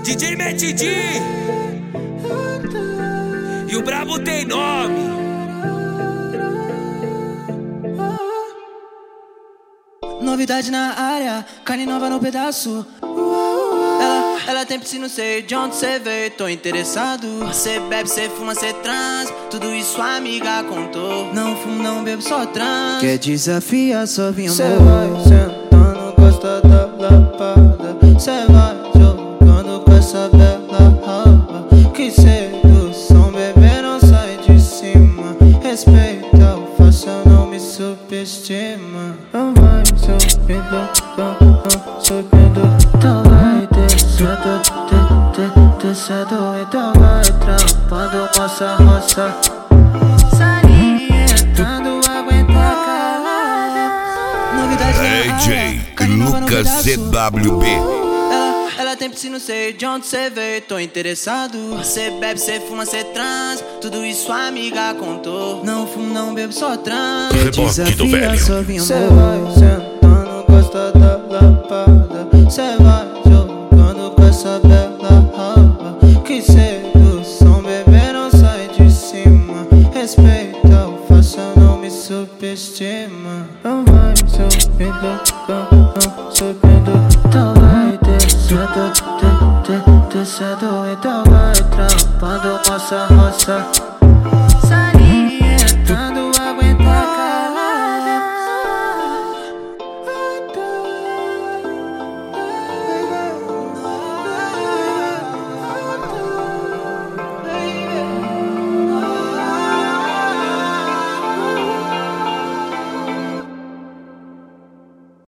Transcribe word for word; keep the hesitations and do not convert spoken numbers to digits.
D J Matt D e o brabo tem nome. Novidade na área, carne nova no pedaço. Ela, ela tem piscina, sei de onde cê veio, tô interessado. Cê bebe, cê fuma, cê trans, tudo isso a amiga contou. Não fumo, não bebo, só trans. Quer desafiar, só vinha cê vai sentando, gosta da lapada. Cê vai jogando com essa bela raba. Que sedução, bebê, não sai de cima. Respeita o faça, não me subestima. Não vai subindo, subindo. Então vai descendo, descendo. Então vai trampando, moça, roça. Salientando, aguenta calada. Novidade na D J área, carne nova no Lucas pedaço. C W B. Ela, ela tem piscina, sei de onde cê veio, tô interessado. Cê bebe, cê fuma, cê trans, tudo isso a amiga contou. Não fumo, não bebo, só trans. Reboque do velho. Só vinha Cê vai sentando, gosta da lapada. Cê vai jogando com essa bela raba. Que sedução, bebê, não sai de cima. Respeita o faça, não me subestima. Não vai subindo, subindo. Então vai descendo, descendo. Então vai trampando, moça, roça.